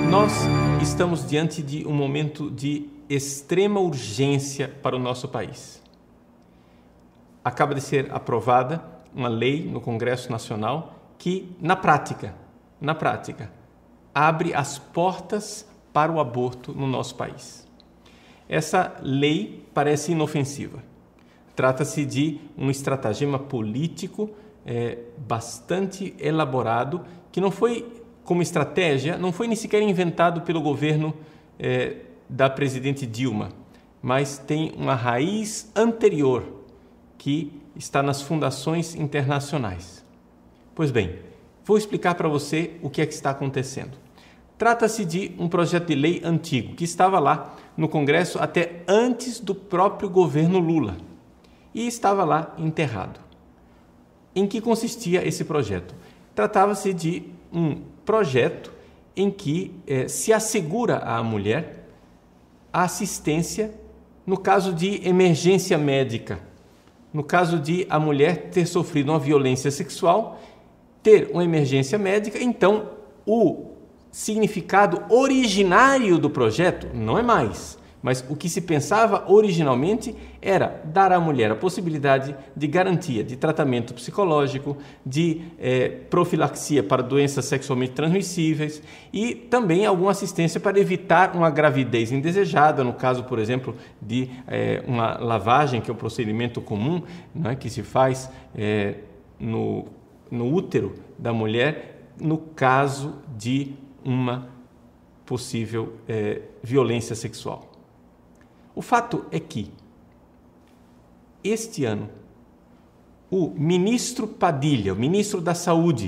Nós estamos diante de um momento de extrema urgência para o nosso país. Acaba de ser aprovada uma lei no Congresso Nacional que, na prática, abre as portas para o aborto no nosso país. Essa lei parece inofensiva. Trata-se de um estratagema político bastante elaborado, que não foi como estratégia, não foi nem sequer inventado pelo governo da presidente Dilma, mas tem uma raiz anterior que está nas fundações internacionais. Pois bem, vou explicar para você o que é que está acontecendo. Trata-se de um projeto de lei antigo que estava lá no Congresso até antes do próprio governo Lula e estava lá enterrado. Em que consistia esse projeto? Tratava-se de um projeto em que se assegura à mulher a assistência no caso de emergência médica, no caso de a mulher ter sofrido uma violência sexual, ter uma emergência médica. Então o significado originário do projeto não é mais, mas o que se pensava originalmente era dar à mulher a possibilidade de garantia de tratamento psicológico, de profilaxia para doenças sexualmente transmissíveis e também alguma assistência para evitar uma gravidez indesejada, no caso, por exemplo, de uma lavagem, que é um procedimento comum, né, que se faz no útero da mulher, no caso de uma possível violência sexual. O fato é que, este ano, o ministro Padilha, o ministro da Saúde,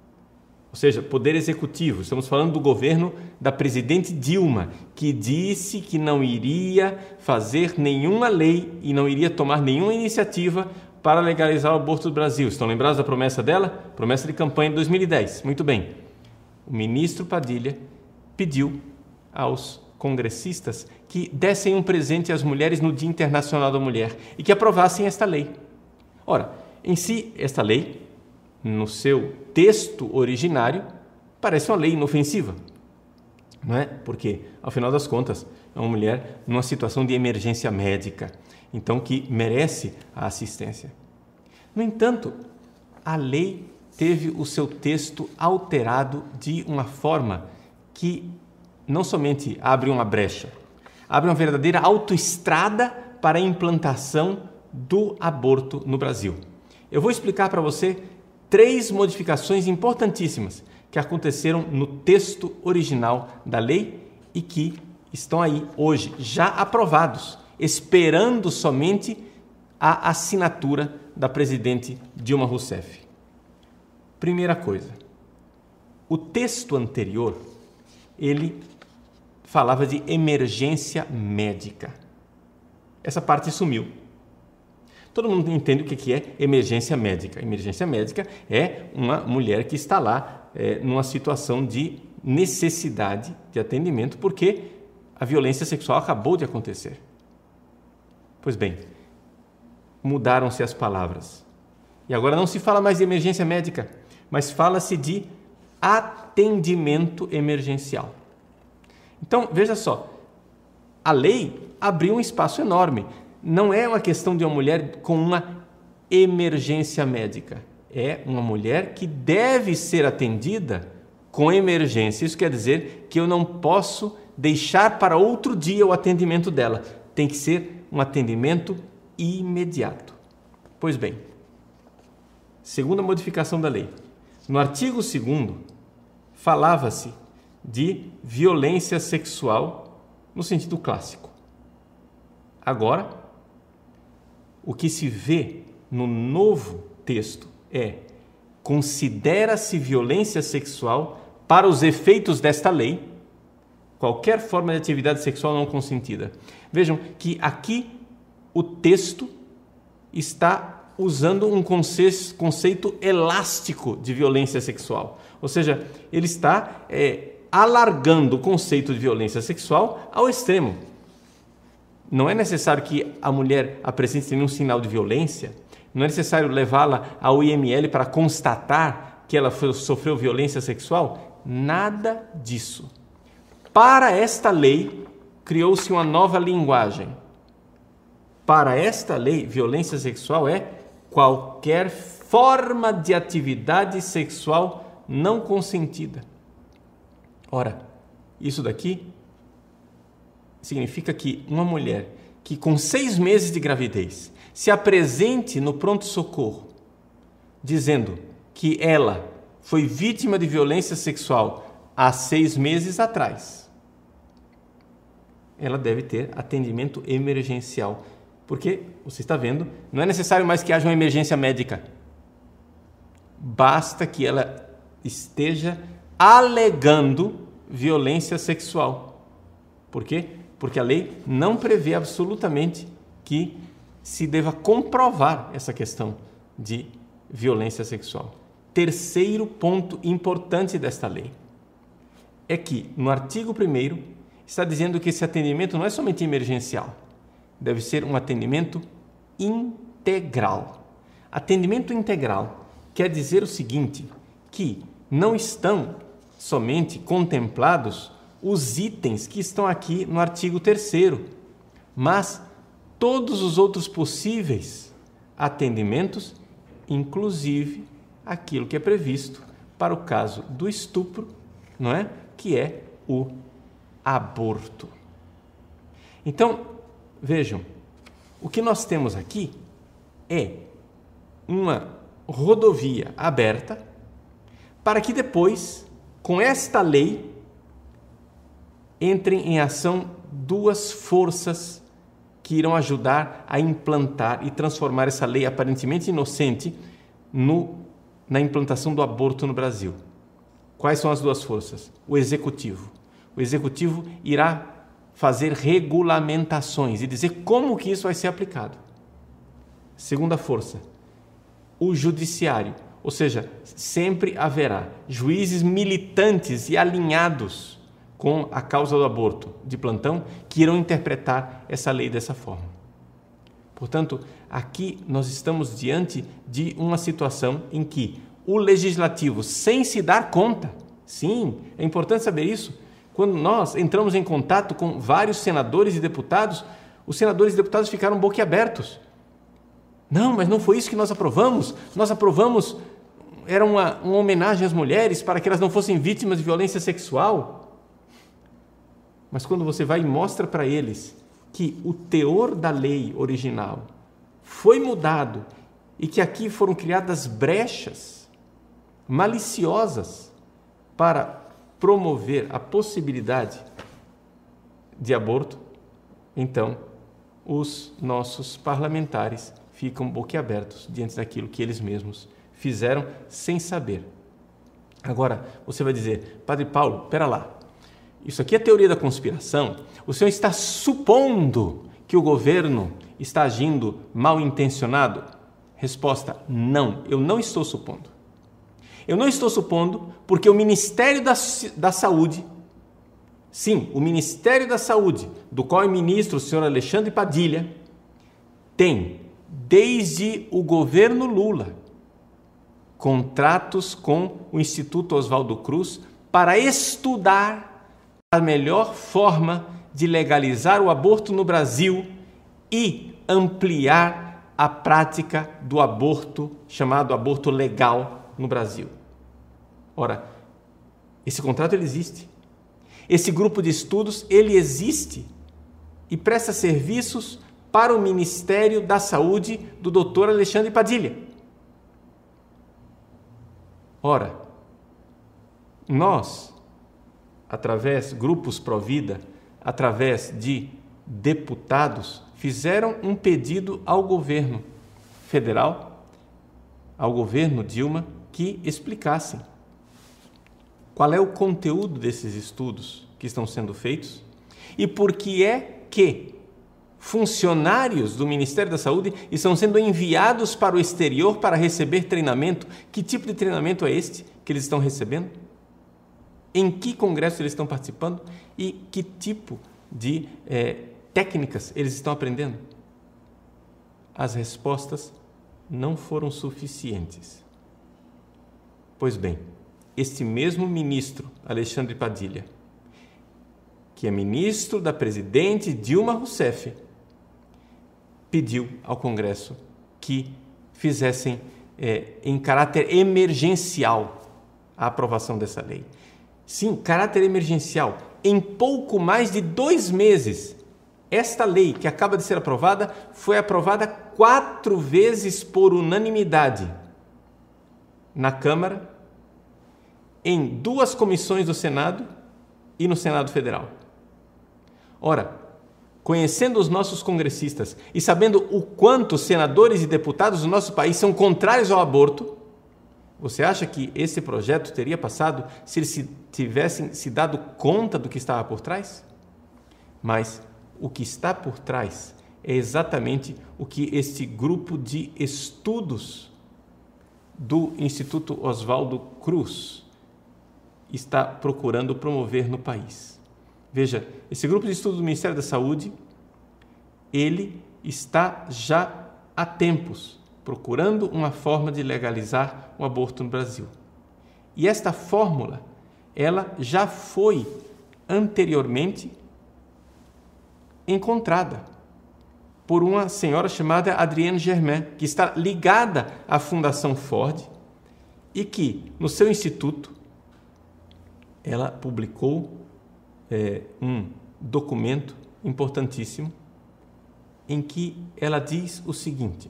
ou seja, Poder Executivo, estamos falando do governo da presidente Dilma, que disse que não iria fazer nenhuma lei e não iria tomar nenhuma iniciativa para legalizar o aborto no Brasil. Estão lembrados da promessa dela? Promessa de campanha de 2010. Muito bem. O ministro Padilha pediu aos congressistas que dessem um presente às mulheres no Dia Internacional da Mulher e que aprovassem esta lei. Ora, em si, esta lei, no seu texto originário, parece uma lei inofensiva, não é? Porque, ao final das contas, é uma mulher numa situação de emergência médica, então que merece a assistência. No entanto, a lei teve o seu texto alterado de uma forma que não somente abre uma brecha, abre uma verdadeira autoestrada para a implantação do aborto no Brasil. Eu vou explicar para você 3 modificações importantíssimas que aconteceram no texto original da lei e que estão aí hoje, já aprovados, esperando somente a assinatura da presidente Dilma Rousseff. Primeira coisa, o texto anterior, ele falava de emergência médica. Essa parte sumiu. Todo mundo entende o que é emergência médica. Emergência médica é uma mulher que está lá numa situação de necessidade de atendimento porque a violência sexual acabou de acontecer. Pois bem, mudaram-se as palavras. E agora não se fala mais de emergência médica, mas fala-se de atendimento emergencial. Então, veja só, a lei abriu um espaço enorme. Não é uma questão de uma mulher com uma emergência médica. É uma mulher que deve ser atendida com emergência. Isso quer dizer que eu não posso deixar para outro dia o atendimento dela. Tem que ser um atendimento imediato. Pois bem, segunda modificação da lei. No artigo 2º, falava-se de violência sexual no sentido clássico. Agora, o que se vê no novo texto é: considera-se violência sexual, para os efeitos desta lei, qualquer forma de atividade sexual não consentida. Vejam que aqui o texto está usando um conceito elástico de violência sexual. Ou seja, ele está alargando o conceito de violência sexual ao extremo. Não é necessário que a mulher apresente nenhum sinal de violência, não é necessário levá-la ao IML para constatar que ela sofreu violência sexual, nada disso. Para esta lei, criou-se uma nova linguagem. Para esta lei, violência sexual é qualquer forma de atividade sexual não consentida. Ora, isso daqui significa que uma mulher que com 6 meses de gravidez se apresente no pronto-socorro dizendo que ela foi vítima de violência sexual há 6 meses atrás, ela deve ter atendimento emergencial. Porque, você está vendo, não é necessário mais que haja uma emergência médica. Basta que ela esteja alegando violência sexual. Por quê? Porque a lei não prevê absolutamente que se deva comprovar essa questão de violência sexual. Terceiro ponto importante desta lei é que, no artigo 1º, está dizendo que esse atendimento não é somente emergencial, deve ser um atendimento integral. Atendimento integral quer dizer o seguinte, que não estão somente contemplados os itens que estão aqui no artigo 3º, mas todos os outros possíveis atendimentos, inclusive aquilo que é previsto para o caso do estupro, não é? Que é o aborto. Então, vejam, o que nós temos aqui é uma rodovia aberta para que depois, com esta lei, entrem em ação 2 forças que irão ajudar a implantar e transformar essa lei aparentemente inocente na implantação do aborto no Brasil. Quais são as 2 forças? O Executivo. O Executivo irá fazer regulamentações e dizer como que isso vai ser aplicado. Segunda força, o Judiciário, ou seja, sempre haverá juízes militantes e alinhados com a causa do aborto de plantão que irão interpretar essa lei dessa forma. Portanto, aqui nós estamos diante de uma situação em que o Legislativo, sem se dar conta, sim, é importante saber isso, quando nós entramos em contato com vários senadores e deputados, os senadores e deputados ficaram boquiabertos. Não, mas não foi isso que nós aprovamos. Nós aprovamos, era uma homenagem às mulheres para que elas não fossem vítimas de violência sexual. Mas quando você vai e mostra para eles que o teor da lei original foi mudado e que aqui foram criadas brechas maliciosas para promover a possibilidade de aborto, então os nossos parlamentares ficam boquiabertos diante daquilo que eles mesmos fizeram sem saber. Agora, você vai dizer, Padre Paulo, espera lá, isso aqui é teoria da conspiração? O senhor está supondo que o governo está agindo mal intencionado? Resposta, não, eu não estou supondo. Eu não estou supondo porque o Ministério da Saúde, sim, o Ministério da Saúde, do qual é ministro o senhor Alexandre Padilha, tem, desde o governo Lula, contratos com o Instituto Oswaldo Cruz para estudar a melhor forma de legalizar o aborto no Brasil e ampliar a prática do aborto, chamado aborto legal, no Brasil. Ora, esse contrato ele existe. Esse grupo de estudos ele existe e presta serviços para o Ministério da Saúde do Dr. Alexandre Padilha. Ora, nós, através grupos Provida, através de deputados, fizeram um pedido ao governo federal, ao governo Dilma, que explicassem qual é o conteúdo desses estudos que estão sendo feitos e por que é que funcionários do Ministério da Saúde estão sendo enviados para o exterior para receber treinamento. Que tipo de treinamento é este que eles estão recebendo? Em que congresso eles estão participando? E que tipo de técnicas eles estão aprendendo? As respostas não foram suficientes. Pois bem, este mesmo ministro, Alexandre Padilha, que é ministro da presidente Dilma Rousseff, pediu ao Congresso que fizessem em caráter emergencial a aprovação dessa lei. Sim, caráter emergencial. Em pouco mais de 2 meses, esta lei que acaba de ser aprovada foi aprovada 4 vezes por unanimidade na Câmara, em 2 comissões do Senado e no Senado Federal. Ora, conhecendo os nossos congressistas e sabendo o quanto senadores e deputados do nosso país são contrários ao aborto, você acha que esse projeto teria passado se eles tivessem se dado conta do que estava por trás? Mas o que está por trás é exatamente o que este grupo de estudos do Instituto Oswaldo Cruz está procurando promover no país. Veja, esse grupo de estudo do Ministério da Saúde, ele está já há tempos procurando uma forma de legalizar o aborto no Brasil. E esta fórmula, ela já foi anteriormente encontrada por uma senhora chamada Adrienne Germain, que está ligada à Fundação Ford e que, no seu instituto, ela publicou um documento importantíssimo em que ela diz o seguinte,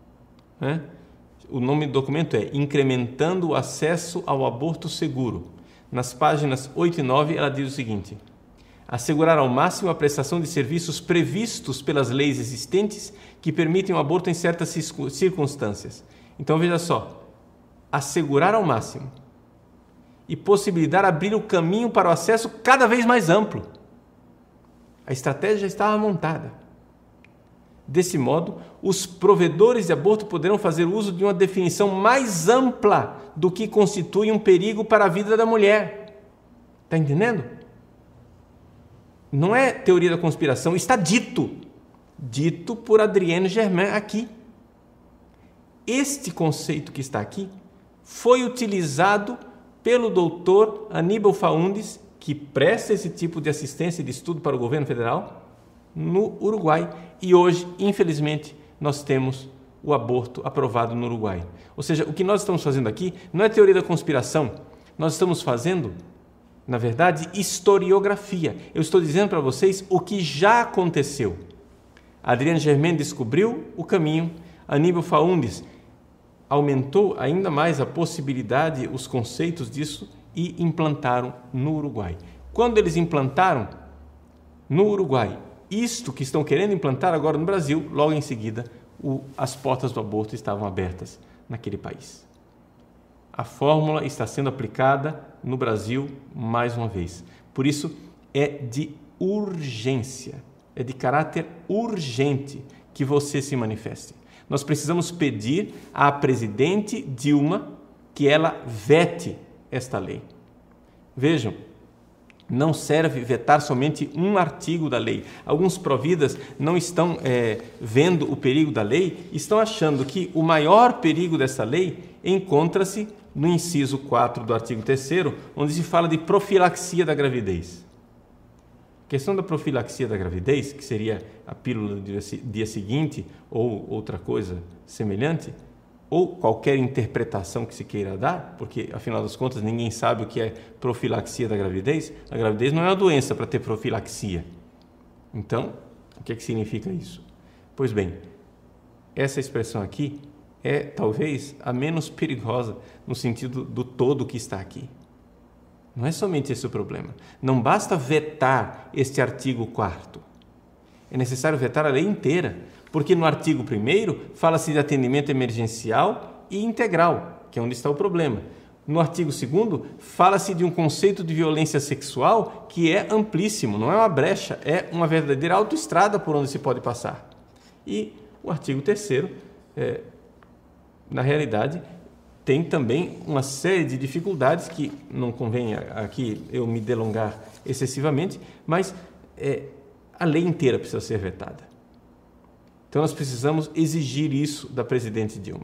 o nome do documento é Incrementando o Acesso ao Aborto Seguro. Nas páginas 8 e 9, ela diz o seguinte: assegurar ao máximo a prestação de serviços previstos pelas leis existentes que permitem o aborto em certas circunstâncias. Então, veja só, assegurar ao máximo e possibilitar abrir o caminho para o acesso cada vez mais amplo. A estratégia já estava montada. Desse modo, os provedores de aborto poderão fazer uso de uma definição mais ampla do que constitui um perigo para a vida da mulher. Está entendendo? Não é teoria da conspiração, está dito por Adrienne Germain aqui. Este conceito que está aqui foi utilizado pelo doutor Aníbal Faúndes, que presta esse tipo de assistência e de estudo para o governo federal, no Uruguai. E hoje, infelizmente, nós temos o aborto aprovado no Uruguai. Ou seja, o que nós estamos fazendo aqui não é teoria da conspiração, nós estamos fazendo, na verdade, historiografia. Eu estou dizendo para vocês o que já aconteceu. Adrienne Germain descobriu o caminho, Aníbal Faúndes aumentou ainda mais a possibilidade, os conceitos disso, e implantaram no Uruguai. Quando eles implantaram no Uruguai isto que estão querendo implantar agora no Brasil, logo em seguida as portas do aborto estavam abertas naquele país. A fórmula está sendo aplicada no Brasil mais uma vez. Por isso, é de urgência, é de caráter urgente que você se manifeste. Nós precisamos pedir à presidente Dilma que ela vete esta lei. Vejam, não serve vetar somente um artigo da lei. Alguns providas não estão vendo o perigo da lei, estão achando que o maior perigo dessa lei encontra-se no inciso 4 do artigo 3º, onde se fala de profilaxia da gravidez. A questão da profilaxia da gravidez, que seria a pílula do dia seguinte ou outra coisa semelhante, ou qualquer interpretação que se queira dar, porque, afinal das contas, ninguém sabe o que é profilaxia da gravidez. A gravidez não é uma doença para ter profilaxia. Então, o que significa isso? Pois bem, essa expressão aqui é, talvez, a menos perigosa no sentido do todo que está aqui. Não é somente esse o problema. Não basta vetar este artigo 4º. É necessário vetar a lei inteira, porque no artigo 1º fala-se de atendimento emergencial e integral, que é onde está o problema. No artigo 2º fala-se de um conceito de violência sexual que é amplíssimo, não é uma brecha, é uma verdadeira autoestrada por onde se pode passar. E o artigo 3º, na realidade, tem também uma série de dificuldades que não convém aqui eu me delongar excessivamente, mas a lei inteira precisa ser vetada. Então nós precisamos exigir isso da presidente Dilma.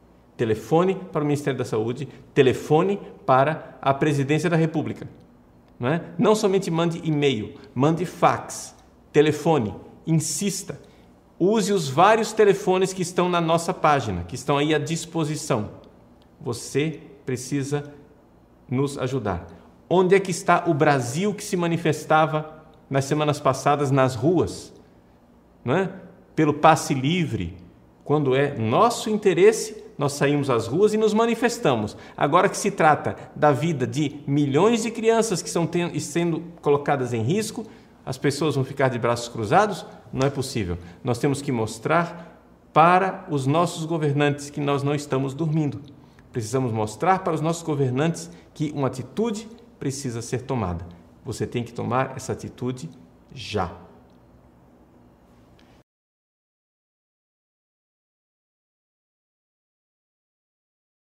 Telefone para o Ministério da Saúde, telefone para a Presidência da República, não é? Não somente mande e-mail, mande fax, telefone, insista. Use os vários telefones que estão na nossa página, que estão aí à disposição. Você precisa nos ajudar. Onde é que está o Brasil que se manifestava nas semanas passadas nas ruas? Não é? Pelo passe livre. Quando é nosso interesse, nós saímos às ruas e nos manifestamos. Agora que se trata da vida de milhões de crianças que estão sendo colocadas em risco, as pessoas vão ficar de braços cruzados? Não é possível. Nós temos que mostrar para os nossos governantes que nós não estamos dormindo. Precisamos mostrar para os nossos governantes que uma atitude precisa ser tomada. Você tem que tomar essa atitude já.